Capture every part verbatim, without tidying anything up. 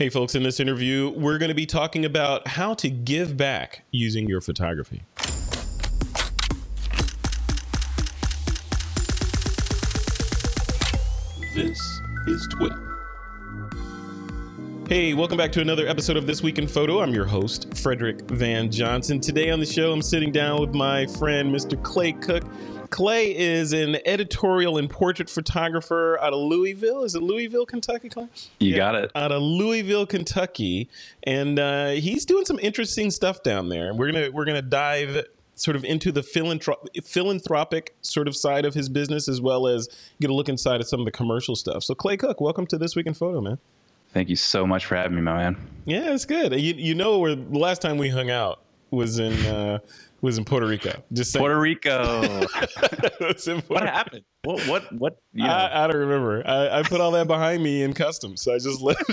Hey, folks, in this interview, we're going to be talking about how to give back using your photography. This is TWIP. Hey, welcome back to another episode of This Week in Photo. I'm your host, Frederick Van Johnson. Today on the show, I'm sitting down with my friend, Mister Clay Cook. Clay is an editorial and portrait photographer out of Louisville. Is it Louisville, Kentucky, Clay? You yeah, got it. Out of Louisville, Kentucky. And uh, he's doing some interesting stuff down there. We're gonna we're gonna dive sort of into the philanthrop- philanthropic sort of side of his business, as well as get a look inside of some of the commercial stuff. So Clay Cook, welcome to This Week in Photo, man. Thank you so much for having me, my man. Yeah, it's good. You you know, where the last time we hung out was in uh, was in Puerto Rico. Just saying. Puerto Rico. Puerto What happened? What what what? You know. I, I don't remember. I, I put all that behind me in customs, so I just let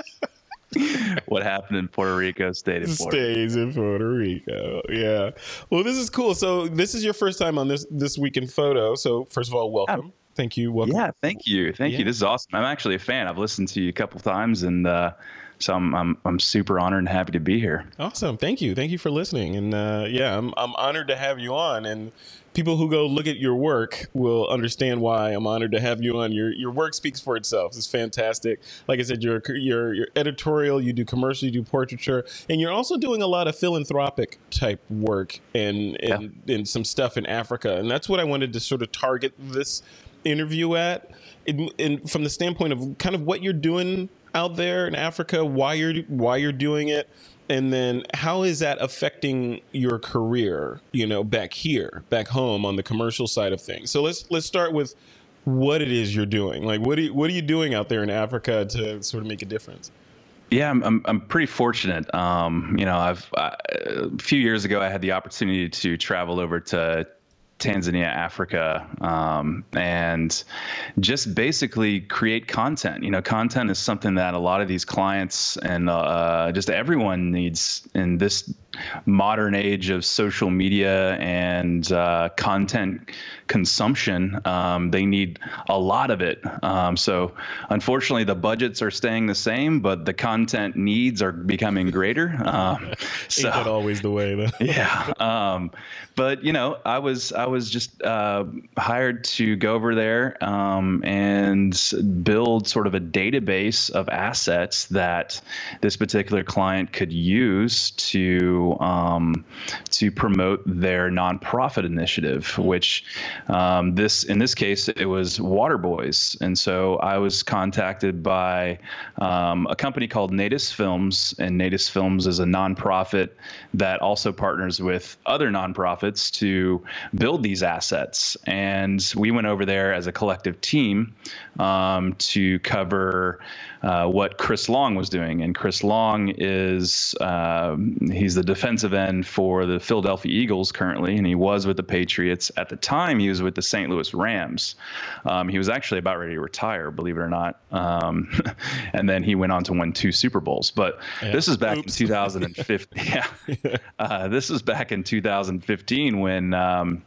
What happened in Puerto Rico stayed in Puerto stays in Puerto Rico. Yeah. Well, this is cool. So this is your first time on this this week in photo. So first of all, welcome. Yeah. Thank you. Welcome. Yeah, thank you, thank Yeah. you. This is awesome. I'm actually a fan. I've listened to you a couple times, and uh, so I'm I'm I'm super honored and happy to be here. Awesome. Thank you. Thank you for listening. And uh, yeah, I'm I'm honored to have you on. And people who go look at your work will understand why I'm honored to have you on. Your your work speaks for itself. It's fantastic. Like I said, you're you're, you're editorial, you do commercial, you do portraiture, and you're also doing a lot of philanthropic type work and and, yeah. and some stuff in Africa. And that's what I wanted to sort of target this interview at, in, in, from the standpoint of kind of what you're doing out there in Africa, why you're why you're doing it, and then how is that affecting your career, you know, back here, back home on the commercial side of things. So let's let's start with what it is you're doing. Like, what are you, what are you doing out there in Africa to sort of make a difference? Yeah, I'm I'm, I'm pretty fortunate. Um, you know, I've I, a few years ago I had the opportunity to travel over to Tanzania, Africa, um, and just basically create content. You know, content is something that a lot of these clients and uh, just everyone needs in this modern age of social media and uh, content consumption. Um, they need a lot of it. Um, so unfortunately, the budgets are staying the same, but the content needs are becoming greater. Um, so, Ain't that always the way, though? Yeah. Um, but, you know, I was I was just uh, hired to go over there um, and build sort of a database of assets that this particular client could use to um, to promote their nonprofit initiative, which um, this in this case, it was Water Boys. And so I was contacted by um, a company called Natus Films, and Natus Films is a nonprofit that also partners with other nonprofits to build these assets. And we went over there as a collective team um, to cover uh, what Chris Long was doing. And Chris Long is, uh, he's the defensive end for the Philadelphia Eagles currently, and he was with the Patriots. At the time, he was with the Saint Louis Rams. Um, he was actually about ready to retire, believe it or not. Um, and then he went on to win two Super Bowls. But yeah. This is back Oops. in two thousand fifteen. Yeah. Uh, this was back in two thousand fifteen when, um,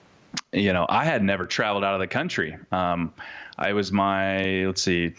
you know, I had never traveled out of the country. Um, I was my, let's see,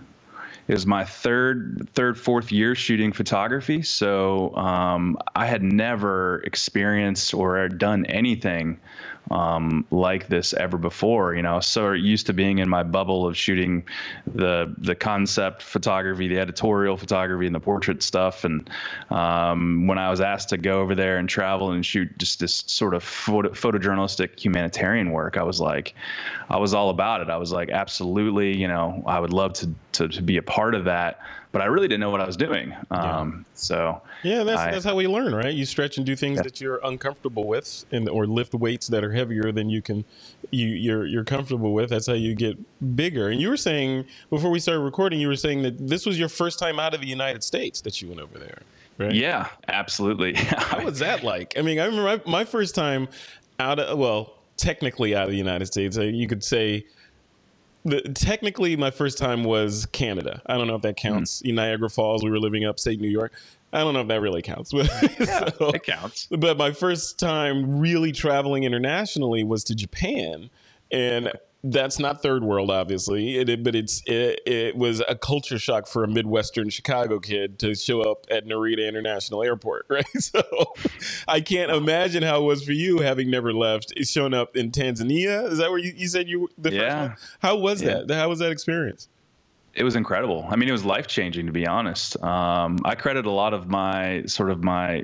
it was my third, third, fourth year shooting photography. So um, I had never experienced or done anything um, like this ever before. You know, so used to being in my bubble of shooting the the concept photography, the editorial photography, and the portrait stuff. And um, when I was asked to go over there and travel and shoot just this sort of photo, photojournalistic humanitarian work, I was like, I was all about it. I was like, absolutely, you know, I would love to to, to be a part of that. But I really didn't know what I was doing. Um, yeah. So yeah, that's I, that's how we learn, right? You stretch and do things yeah. that you're uncomfortable with, and or lift weights that are heavier than you can, you you're you're comfortable with. That's how you get bigger. And you were saying before we started recording, you were saying that this was your first time out of the United States that you went over there, right? Yeah, absolutely. How was that like? I mean, I remember my, my first time out of well, technically out of the United States. You could say. The, technically, my first time was Canada. I don't know if that counts. Mm. In Niagara Falls, we were living upstate New York. I don't know if that really counts. But, yeah, so, it counts. But my first time really traveling internationally was to Japan. And that's not third world, obviously, it, but it's it, it was a culture shock for a Midwestern Chicago kid to show up at Narita International Airport, right? So I can't imagine how it was for you, having never left, showing up in Tanzania. Is that where you, you said you the yeah. first one? How was yeah. that? How was that experience? It was incredible. I mean, it was life changing, to be honest. Um, I credit a lot of my sort of my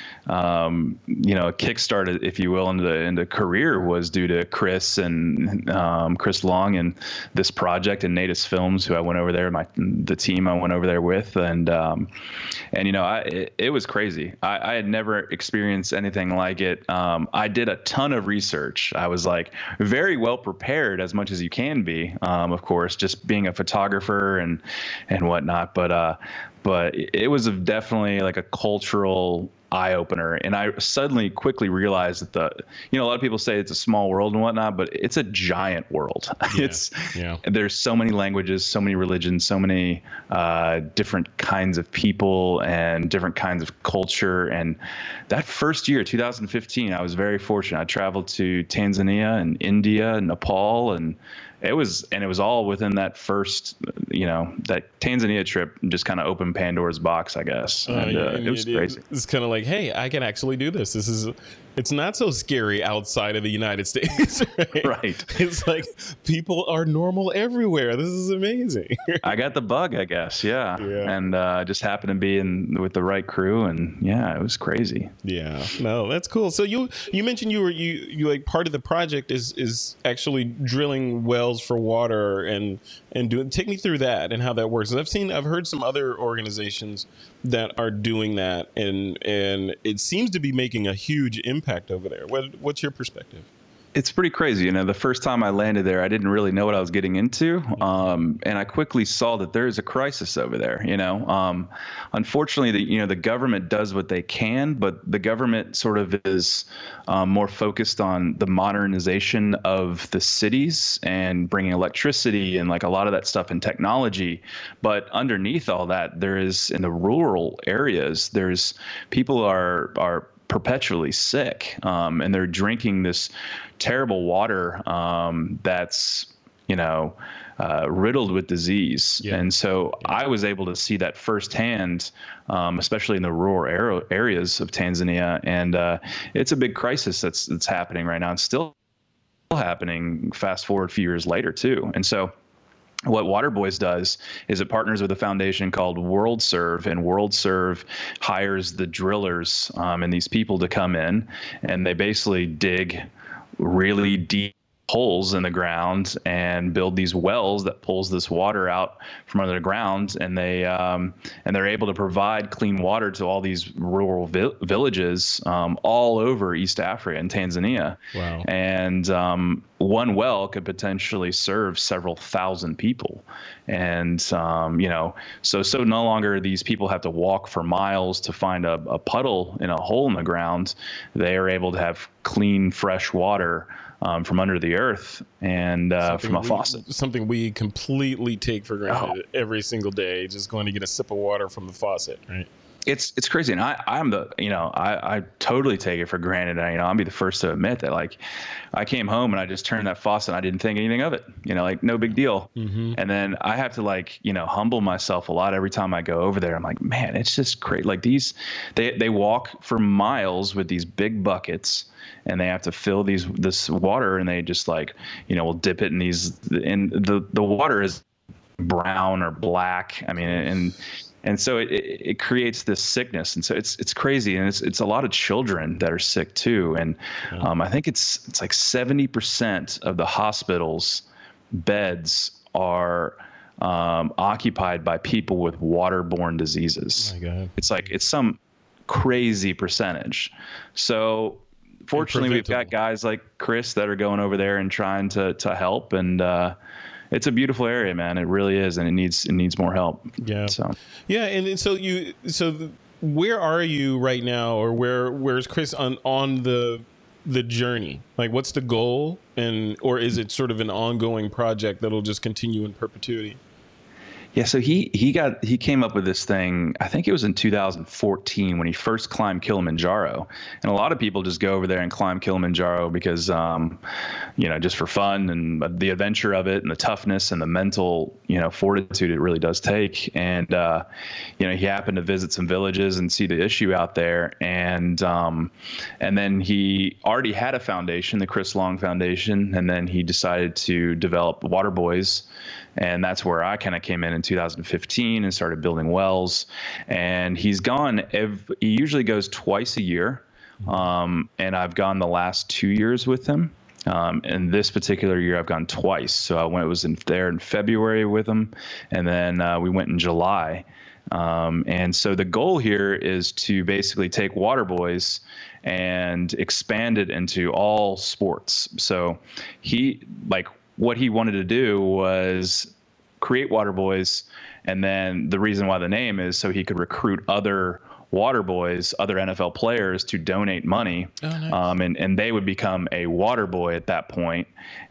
um, you know, kickstart, if you will, into the into career was due to Chris and um, Chris Long and this project and Natus Films, who I went over there, my the team I went over there with, and um, and you know, I it, it was crazy. I, I had never experienced anything like it. Um, I did a ton of research. I was like very well prepared, as much as you can be, um, of course, just being a photographer and and whatnot. But uh, but it was definitely like a cultural eye opener. And I suddenly quickly realized that the, you know, a lot of people say it's a small world and whatnot, but it's a giant world. Yeah, it's, yeah. There's so many languages, so many religions, so many uh, different kinds of people and different kinds of culture. And that first year, two thousand fifteen, I was very fortunate. I traveled to Tanzania and India and Nepal, and it was, and it was all within that first, you know, that Tanzania trip just kind of opened Pandora's box, I guess. And, uh, uh, and it was it, crazy. It's kind of like, hey, I can actually do this. This is, it's not so scary outside of the United States. Right? Right. It's like people are normal everywhere. This is amazing. I got the bug, I guess. Yeah. yeah. And uh, just happened to be in with the right crew, and yeah, it was crazy. Yeah. No, that's cool. So you you mentioned you were you you like part of the project is is actually drilling wells for water and and doing. Take me through that and how that works. I've seen I've heard some other organizations that are doing that, and and it seems to be making a huge impact over there. What what's your perspective? It's pretty crazy. You know, the first time I landed there, I didn't really know what I was getting into. Um, and I quickly saw that there is a crisis over there. You know, um, unfortunately, the, you know, the government does what they can, but the government sort of is um, more focused on the modernization of the cities and bringing electricity and like a lot of that stuff and technology. But underneath all that, there is in the rural areas, there's people are, are, perpetually sick, um, and they're drinking this terrible water um, that's, you know, uh, riddled with disease. Yeah. And so yeah. I was able to see that firsthand, um, especially in the rural areas of Tanzania. And uh, it's a big crisis that's that's happening right now. It's still happening fast forward a few years later, too. And so what Waterboys does is it partners with a foundation called WorldServe, and WorldServe hires the drillers um, and these people to come in, and they basically dig really deep holes in the ground and build these wells that pulls this water out from under the ground, and they um, and they're able to provide clean water to all these rural vi- villages um, all over East Africa and Tanzania. Wow. And um, one well could potentially serve several thousand people. And um, you know, so so no longer these people have to walk for miles to find a, a puddle in a hole in the ground. They are able to have clean, fresh water Um, from under the earth and uh, from a we, faucet. Something we completely take for granted oh. every single day, just going to get a sip of water from the faucet, right? It's it's crazy. And I, I'm the, you know, I, I totally take it for granted. I, you know, I'll be the first to admit that, like, I came home and I just turned that faucet and I didn't think anything of it, you know, like no big deal. Mm-hmm. And then I have to, like, you know, humble myself a lot every time I go over there. I'm like, man, it's just great. Like these, they, they walk for miles with these big buckets, and they have to fill these this water, and they just, like, you know, will dip it in these, and the the water is brown or black. I mean, and and so it, it, it creates this sickness, and so it's it's crazy, and it's it's a lot of children that are sick too, and um, I think it's it's like seventy percent of the hospitals beds are um, occupied by people with waterborne diseases. Oh my God. It's like it's some crazy percentage. So fortunately, we've got guys like Chris that are going over there and trying to to help, and uh, it's a beautiful area, man. It really is, and it needs it needs more help. Yeah. So yeah, and so you so where are you right now, or where where's Chris on on the the journey? Like, what's the goal, and or is it sort of an ongoing project that'll just continue in perpetuity? Yeah, so he he got he came up with this thing. I think it was in two thousand fourteen when he first climbed Kilimanjaro, and a lot of people just go over there and climb Kilimanjaro because, um, you know, just for fun and the adventure of it and the toughness and the mental, you know, fortitude it really does take. And uh, you know, he happened to visit some villages and see the issue out there, and um, and then he already had a foundation, the Chris Long Foundation, and then he decided to develop Water Boys. And that's where I kind of came in in two thousand fifteen and started building wells. And he's gone, every, he usually goes twice a year. Um, and I've gone the last two years with him. Um, and this particular year, I've gone twice. So I went, was in there in February with him. And then uh, we went in July. Um, and so the goal here is to basically take Water Boys and expand it into all sports. So he, like, what he wanted to do was create Water Boys, and then the reason why the name is so he could recruit other Water Boys, other N F L players to donate money, oh, nice. um, and and they would become a Water Boy at that point.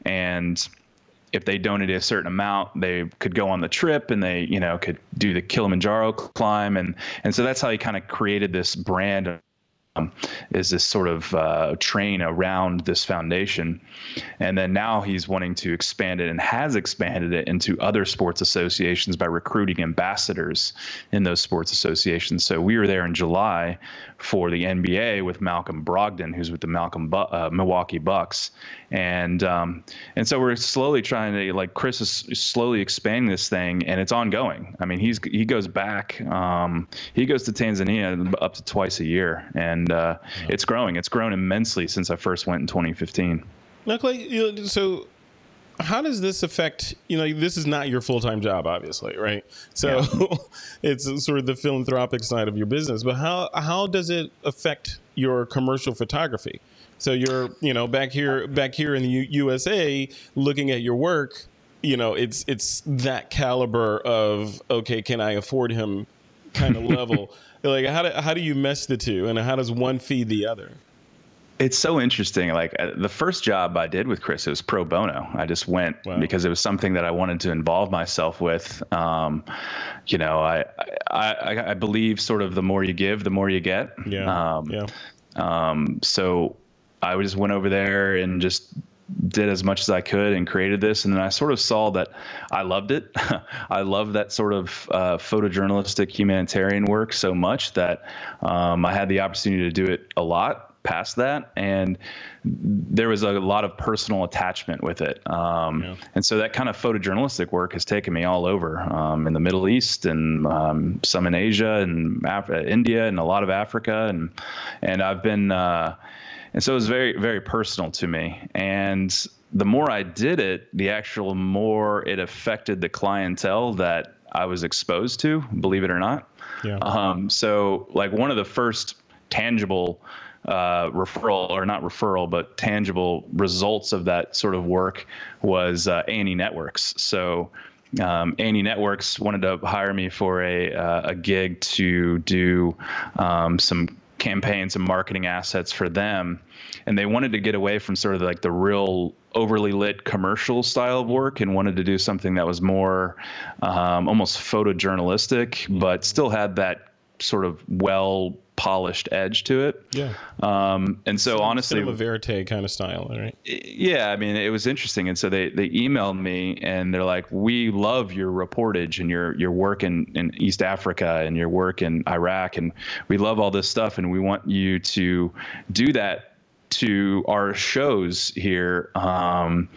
And if they donated a certain amount, they could go on the trip, and they, you know, could do the Kilimanjaro climb, and and so that's how he kind of created this brand. Um, is this sort of uh, train around this foundation. And then now he's wanting to expand it and has expanded it into other sports associations by recruiting ambassadors in those sports associations. So we were there in July for the N B A with Malcolm Brogdon, who's with the Malcolm Bu- uh, Milwaukee Bucks. And um, and so we're slowly trying to, like, Chris is slowly expanding this thing, and it's ongoing. I mean, he's he goes back, um, he goes to Tanzania up to twice a year, and uh, yeah. it's growing. It's grown immensely since I first went in twenty fifteen. Now, Clay, you know, so how does this affect, you know, this is not your full-time job, obviously, right? So yeah. It's sort of the philanthropic side of your business, but how how does it affect your commercial photography? So you're, you know, back here, back here in the U- USA, looking at your work, you know, it's it's that caliber of, okay, can I afford him kind of level? Like, how do how do you mesh the two, and how does one feed the other? It's so interesting. Like, uh, the first job I did with Chris, it was pro bono. I just went wow. because it was something that I wanted to involve myself with. Um, you know, I, I I believe sort of the more you give, the more you get. Yeah. Um, yeah. Um, so I just went over there and just did as much as I could and created this. And then I sort of saw that I loved it. I love that sort of uh, photojournalistic humanitarian work so much that um, I had the opportunity to do it a lot past that. And there was a lot of personal attachment with it. Um, yeah. And so that kind of photojournalistic work has taken me all over um, in the Middle East and um, some in Asia and Af- India and a lot of Africa. And, and I've been, uh, And so it was very, very personal to me. And the more I did it, the actual more it affected the clientele that I was exposed to, believe it or not. Yeah. Um, so like one of the first tangible uh, referral, or not referral, but tangible results of that sort of work was uh, A and E Networks. So Um, A and E Networks wanted to hire me for a, uh, a gig to do um, some campaigns and marketing assets for them. And they wanted to get away from sort of like the real overly lit commercial style of work and wanted to do something that was more um, almost photojournalistic, but still had that sort of well polished edge to it. Yeah. Um, and so, so honestly, cinema verite kind of style, right? Yeah. I mean, it was interesting. And so they, they emailed me and they're like, we love your reportage and your, your work in, in East Africa and your work in Iraq. And we love all this stuff. And we want you to do that to our shows here. Um,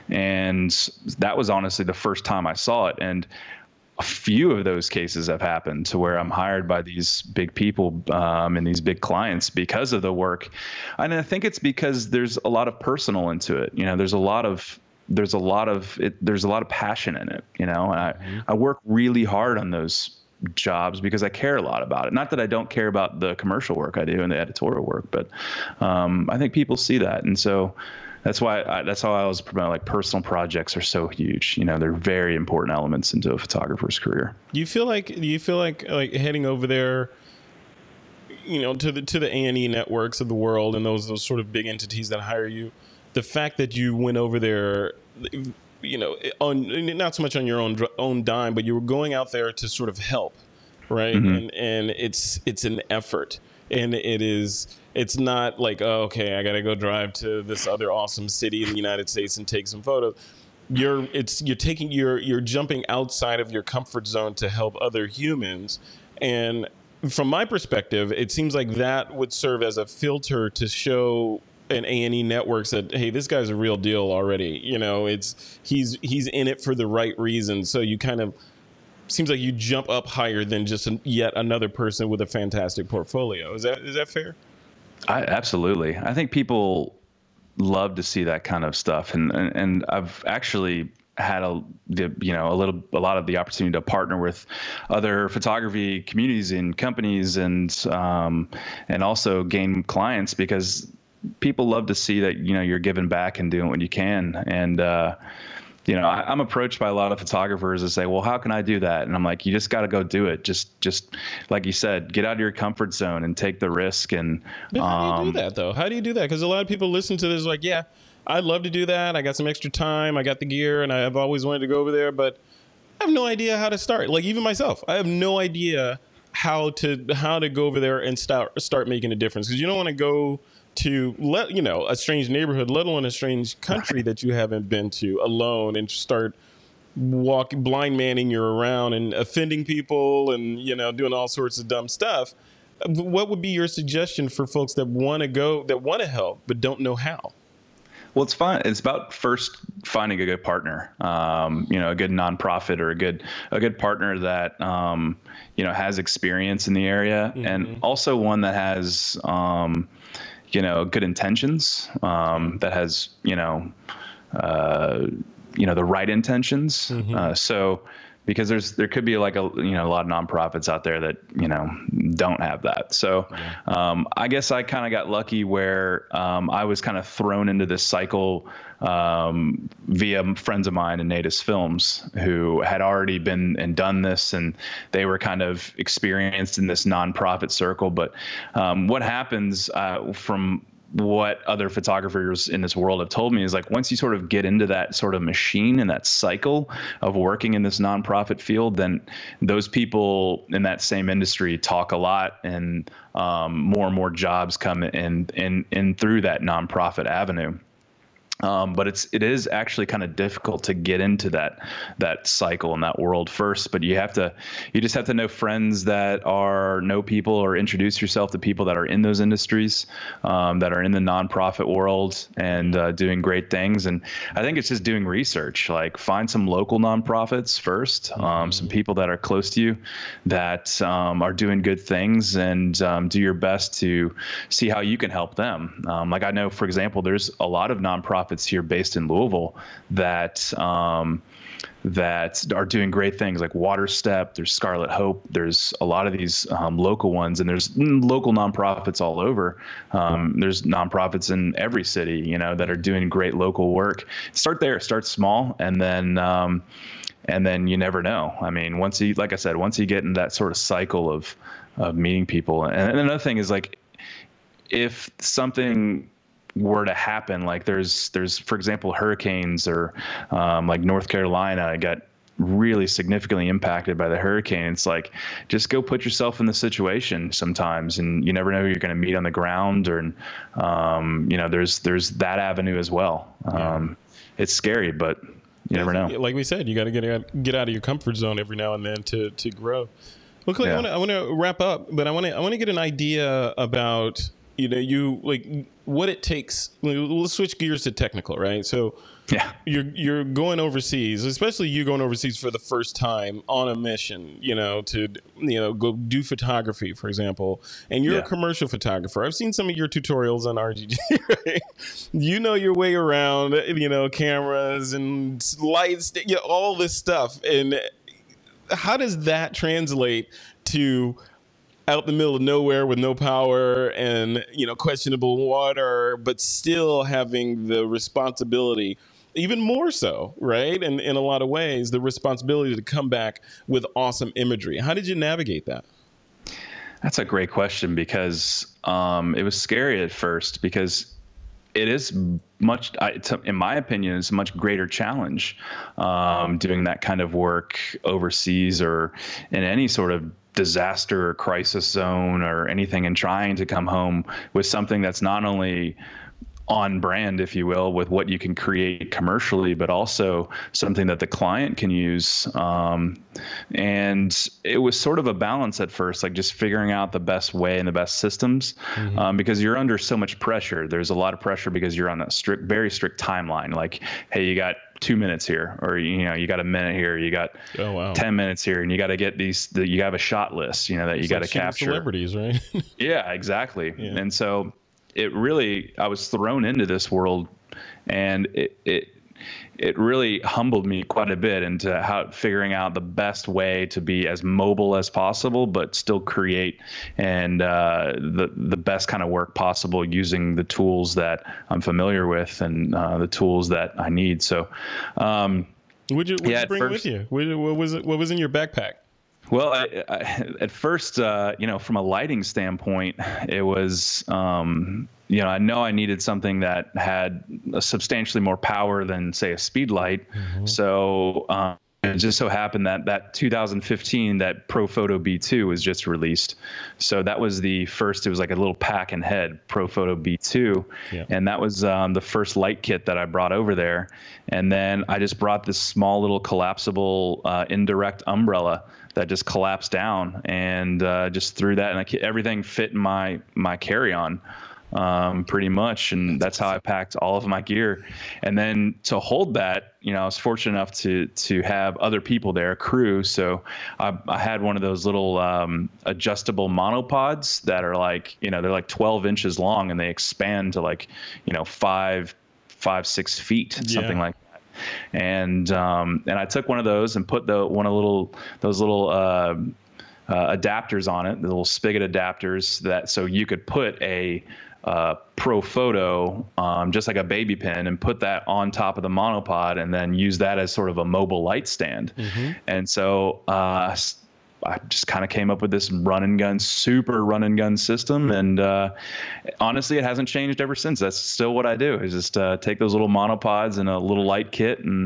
and that was honestly the first time I saw it. And a few of those cases have happened to where I'm hired by these big people um, and these big clients because of the work. And I think it's because there's a lot of personal into it. You know, there's a lot of there's a lot of it, there's a lot of passion in it, you know, and I, mm-hmm. I work really hard on those jobs because I care a lot about it. Not that I don't care about the commercial work I do and the editorial work, but um, I think people see that. And so That's why I, that's how I always promote, like, personal projects are so huge. You know, they're very important elements into a photographer's career. Do you feel like, do you feel like, like heading over there, you know, to the, to the A and E networks of the world and those, those sort of big entities that hire you, the fact that you went over there, you know, on not so much on your own own dime, but you were going out there to sort of help, right? Mm-hmm. And and it's it's an effort, and it is it's not like, oh, okay, I got to go drive to this other awesome city in the United States and take some photos. You're it's you're taking you're you're jumping outside of your comfort zone to help other humans, and from my perspective, it seems like that would serve as a filter to show an A and E Networks that, hey, this guy's a real deal already. You know, it's he's he's in it for the right reasons. So you kind of seems like you jump up higher than just an, yet another person with a fantastic portfolio. Is that is that fair? I absolutely. I think people love to see that kind of stuff, and and, and I've actually had a the, you know a little a lot of the opportunity to partner with other photography communities and companies, and um, and also gain clients, because people love to see that you know you're giving back and doing what you can. And uh, you know I, I'm approached by a lot of photographers that say, well, how can I do that? And I'm like, you just got to go do it. Just just like you said, get out of your comfort zone and take the risk. And But how do you um, do that though? How do you do that? Because a lot of people listen to this like, yeah, I'd love to do that. I got some extra time. I got the gear, and I've always wanted to go over there, but I have no idea how to start. Like even myself, I have no idea how to how to go over there and start start making a difference. Because you don't want to go to let you know a strange neighborhood, let alone a strange country that you haven't been to, alone, and start walking blind manning you around and offending people and you know doing all sorts of dumb stuff. What would be your suggestion for folks that want to go, that want to help but don't know how? Well, it's fun. It's about first finding a good partner, um, you know, a good nonprofit or a good a good partner that um, you know has experience in the area, mm-hmm. and also one that has um, you know good intentions, um, that has you know uh, you know the right intentions. Mm-hmm. Uh, so. Because there's there could be like a you know a lot of nonprofits out there that you know don't have that. So yeah. um, I guess I kind of got lucky where um, I was kind of thrown into this cycle um, via friends of mine in Natus Films who had already been and done this, and they were kind of experienced in this nonprofit circle. But um, what happens uh, from what other photographers in this world have told me is like once you sort of get into that sort of machine and that cycle of working in this nonprofit field, then those people in that same industry talk a lot, and um, more and more jobs come in in in through that nonprofit avenue. Um, but it's it is actually kind of difficult to get into that that cycle and that world first. But you have to you just have to know friends that are know people, or introduce yourself to people that are in those industries, um, that are in the nonprofit world and uh, doing great things. And I think it's just doing research. Like find some local nonprofits first, um, mm-hmm. some people that are close to you that um, are doing good things, and um, do your best to see how you can help them. Um, like I know, for example, there's a lot of nonprofits here based in Louisville that um, that are doing great things, like Water Step. There's Scarlet Hope. There's a lot of these um, local ones, and there's local nonprofits all over. Um, there's nonprofits in every city, you know, that are doing great local work. Start there. Start small, and then um, and then you never know. I mean, once you, like I said, once you get in that sort of cycle of of meeting people, and, and another thing is like if something were to happen, like there's there's for example hurricanes, or um, like North Carolina got really significantly impacted by the hurricane. It's like just go put yourself in the situation sometimes, and you never know who you're going to meet on the ground, or um, you know there's there's that avenue as well. Um, yeah. It's scary, but you yeah, never know. Like we said, you got to get out, get out of your comfort zone every now and then to to grow. Well, Clay, yeah. I want to I want to wrap up, but I want to I want to get an idea about you know you like what it takes. Let's switch gears to technical, right? So yeah, you're you're going overseas, especially you going overseas for the first time on a mission, you know, to you know go do photography, for example. And you're yeah. a commercial photographer. I've seen some of your tutorials on R G G. Right? You know your way around, you know, cameras and lights, you know, all this stuff. And how does that translate to out in the middle of nowhere with no power and, you know, questionable water, but still having the responsibility, even more so, right? And in a lot of ways, the responsibility to come back with awesome imagery. How did you navigate that? That's a great question, because um, it was scary at first, because It is much, I- it's, in my opinion, it's a much greater challenge um, doing that kind of work overseas or in any sort of disaster or crisis zone or anything, and trying to come home with something that's not only on brand, if you will, with what you can create commercially, but also something that the client can use. Um, and it was sort of a balance at first, like just figuring out the best way and the best systems, mm-hmm. um, because you're under so much pressure. There's a lot of pressure because you're on a strict, very strict timeline. Like, hey, you got two minutes here, or, you know, you got a minute here, you got oh, wow. ten minutes here, and you got to get these, the, you have a shot list, you know, that you got to capture. Celebrities, right? Yeah, exactly. Yeah. And so it really, I was thrown into this world, and it, it, it really humbled me quite a bit into how figuring out the best way to be as mobile as possible, but still create and uh, the the best kind of work possible using the tools that I'm familiar with and uh, the tools that I need. So, um, what'd you, what'd yeah, you bring first, with you? What, what was it? What was in your backpack? Well, I, I, at first, uh, you know, from a lighting standpoint, it was, um, you know, I know I needed something that had a substantially more power than, say, a speed light. Mm-hmm. So um, it just so happened that that two thousand fifteen, that ProPhoto B two was just released. So that was the first, it was like a little pack and head, ProPhoto B two. Yeah. And that was um, the first light kit that I brought over there. And then I just brought this small little collapsible uh, indirect umbrella that just collapsed down, and uh, just threw that, and I, everything fit in my my carry-on um, pretty much, and that's how I packed all of my gear. And then to hold that, you know, I was fortunate enough to to have other people there, crew. So I, I had one of those little um, adjustable monopods that are like, you know, they're like twelve inches long, and they expand to like, you know, five five six feet, yeah. something like that. And um, and I took one of those and put the one of little those little uh, uh, adapters on it, the little spigot adapters, that so you could put a uh, ProPhoto, um, just like a baby pin, and put that on top of the monopod, and then use that as sort of a mobile light stand. Mm-hmm. And so uh, I just kind of came up with this run and gun, super run and gun system. And uh, honestly, it hasn't changed ever since. That's still what I do, is just uh, take those little monopods and a little light kit, and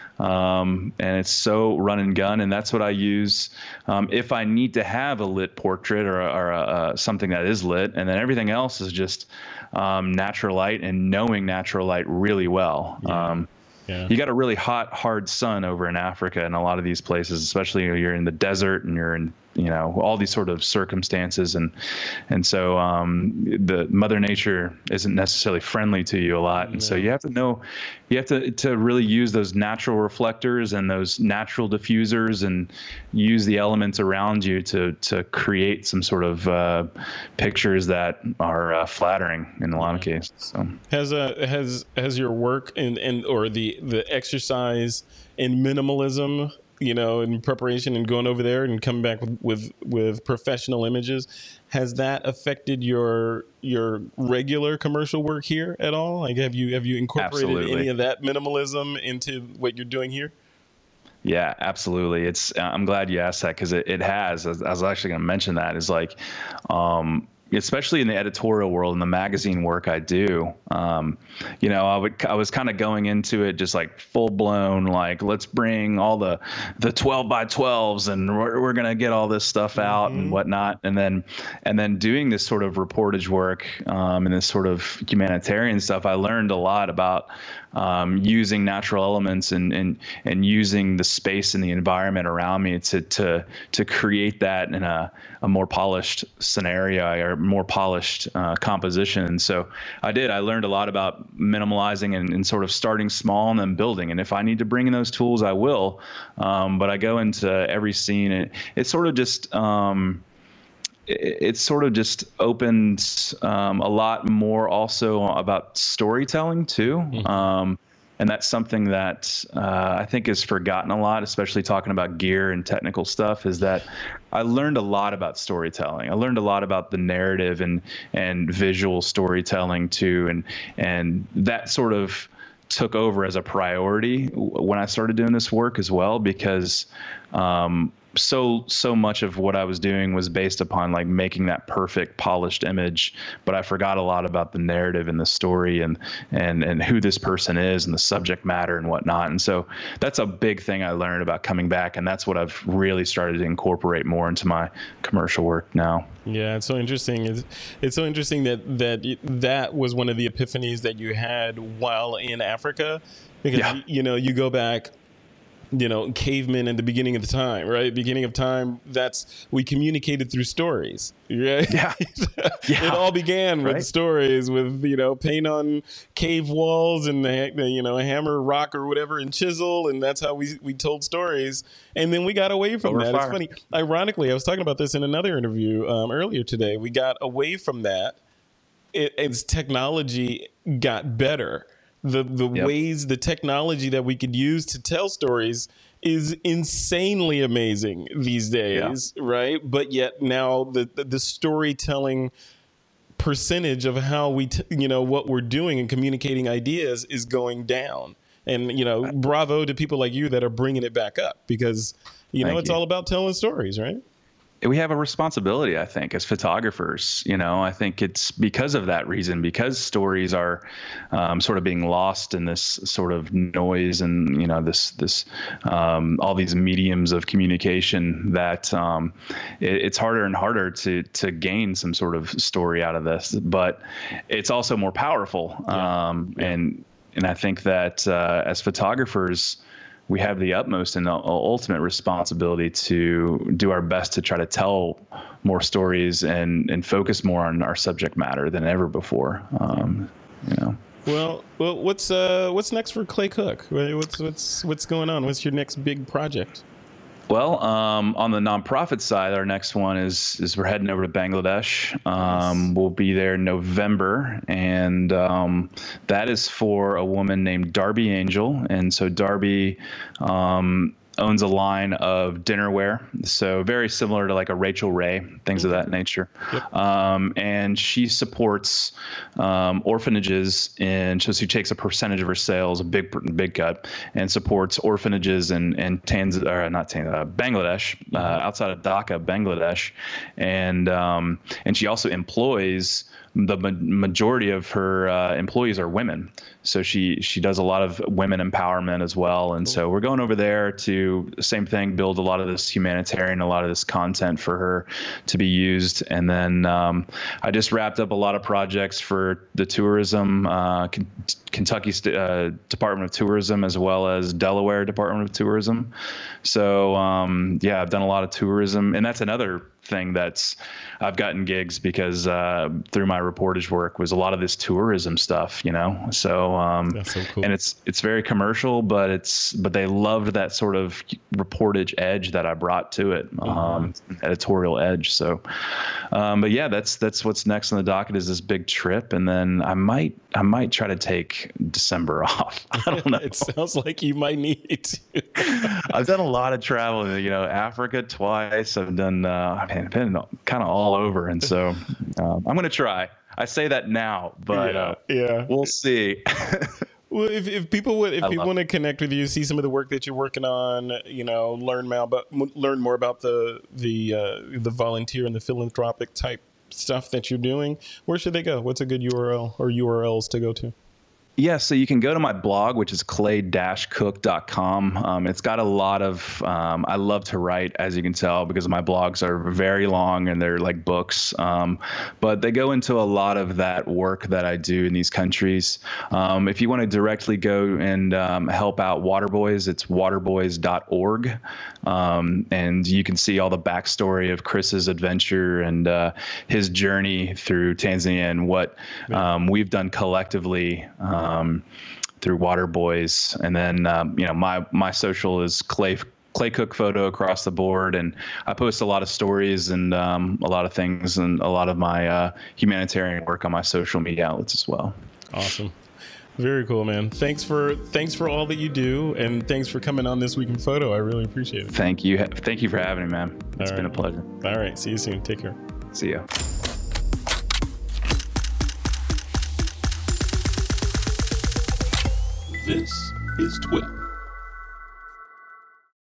um, and it's so run and gun. And that's what I use um, if I need to have a lit portrait or, or a, uh, something that is lit. And then everything else is just um, natural light and knowing natural light really well. Yeah. Um, Yeah. You got a really hot, hard sun over in Africa and a lot of these places, especially you're in the desert and you're in, you know, all these sort of circumstances. And and so um, the Mother Nature isn't necessarily friendly to you a lot. And no. so you have to know, you have to, to really use those natural reflectors and those natural diffusers and use the elements around you to to create some sort of uh, pictures that are uh, flattering in a lot of cases. So has uh, has has your work and and or the the exercise in minimalism, you know, in preparation and going over there and coming back with, with, with professional images, has that affected your your regular commercial work here at all? Like, have you have you incorporated Absolutely. any of that minimalism into what you're doing here? Yeah, absolutely. It's I'm glad you asked that, because it, it has. I was, I was actually going to mention that, is like, um, especially in the editorial world and the magazine work I do, um, you know, I would, I was kind of going into it just like full blown, like, let's bring all the, the twelve by twelves and we're, we're going to get all this stuff out mm-hmm. and whatnot. And then, and then doing this sort of reportage work, um, and this sort of humanitarian stuff, I learned a lot about, um, using natural elements and, and, and using the space and the environment around me to, to, to create that in a, a more polished scenario or more polished uh, composition. And so I did, I learned a lot about minimalizing and, and sort of starting small and then building. And if I need to bring in those tools, I will. Um, but I go into every scene, and it's sort of just, um, it, it's sort of just opened um, a lot more also about storytelling too. Mm-hmm. Um, And that's something that uh, I think is forgotten a lot, especially talking about gear and technical stuff, is that I learned a lot about storytelling. I learned a lot about the narrative and and visual storytelling too. And and that sort of took over as a priority when I started doing this work as well, because um, so so much of what I was doing was based upon like making that perfect polished image, but I forgot a lot about the narrative and the story and and and who this person is and the subject matter and whatnot. And so that's a big thing I learned about coming back, and that's what I've really started to incorporate more into my commercial work now. Yeah, it's so interesting. It's, it's so interesting that that that was one of the epiphanies that you had while in Africa, because Yeah. you know you go back, you know, cavemen at the beginning of the time, right? Beginning of time, that's, we communicated through stories, right? Yeah. Yeah. It all began with Right. stories, with, you know, paint on cave walls and, the, the, you know, hammer, rock or whatever and chisel. And that's how we, we told stories. And then we got away from Over that. fire. It's funny. Ironically, I was talking about this in another interview um, earlier today. We got away from that it, as technology got better. The the Yep. ways, the technology that we could use to tell stories is insanely amazing these days, right? But yet now the the, the storytelling percentage of how we, t- you know, what we're doing and communicating ideas is going down. And, you know, bravo to people like you that are bringing it back up, because, you know, Thank it's you. all about telling stories, right? We have a responsibility, I think, as photographers. You know, I think it's because of that reason, because stories are um, sort of being lost in this sort of noise and, you know, this, this, um, all these mediums of communication, that um, it, it's harder and harder to, to gain some sort of story out of this, but it's also more powerful. Yeah. Um, and, and I think that uh, as photographers, we have the utmost and ultimate responsibility to do our best to try to tell more stories and, and focus more on our subject matter than ever before. Um, you know. Well, well, what's uh, what's next for Clay Cook? What's what's what's going on? What's your next big project? Well, um, on the nonprofit side, our next one is is we're heading over to Bangladesh. Um, Nice. We'll be there in November, and um, that is for a woman named Darby Angel. And so Darby um, owns a line of dinnerware, so very similar to like a Rachel Ray, things of that nature. Yep. Um, and she supports um, orphanages, and so she takes a percentage of her sales, a big big cut, and supports orphanages in in Tanz or not Tanz, uh, Bangladesh, uh, outside of Dhaka, Bangladesh, and um, and she also employs. The ma- majority of her uh, employees are women, so she she does a lot of women empowerment as well. And so we're going over there to, same thing, build a lot of this humanitarian, a lot of this content for her to be used. And then um, I just wrapped up a lot of projects for the tourism, uh, K- Kentucky St- uh, Department of Tourism, as well as Delaware Department of Tourism. So um, yeah, I've done a lot of tourism, and that's another thing that's I've gotten gigs because uh, through my reportage work was a lot of this tourism stuff, you know. So um, That's so cool. and it's it's very commercial, but it's but they loved that sort of reportage edge that I brought to it, um, editorial edge. So, um, but yeah, that's that's what's next on the docket is this big trip, and then I might I might try to take December off. I don't know. It sounds like you might need it to. I've done a lot of travel, you know, Africa twice. I've done, uh, I've been, been kind of all over. And so um, I'm going to try. I say that now, but yeah, uh, yeah. we'll see. Well, if, if people would, if I people love want to connect with you, see some of the work that you're working on, you know, learn more about learn more about the the uh, the volunteer and the philanthropic type stuff that you're doing, where should they go? What's a good U R L or U R Ls to go to? Yeah, so you can go to my blog, which is clay dash cook dot com. Um, it's got a lot of, um, I love to write, as you can tell, because my blogs are very long and they're like books. Um, but they go into a lot of that work that I do in these countries. Um, if you want to directly go and um, help out Waterboys, it's waterboys dot org. Um, and you can see all the backstory of Chris's adventure and uh, his journey through Tanzania and what um, we've done collectively. Um, Um, through Water Boys, and then um, you know my my social is Clay Clay Cook Photo across the board, and I post a lot of stories and um, a lot of things and a lot of my uh, humanitarian work on my social media outlets as well. Awesome, very cool, man. Thanks for thanks for all that you do, and thanks for coming on This Week in Photo. I really appreciate it. Thank you, thank you for having me, man. It's All been right. a pleasure. All right, see you soon. Take care. See ya. This is Twip.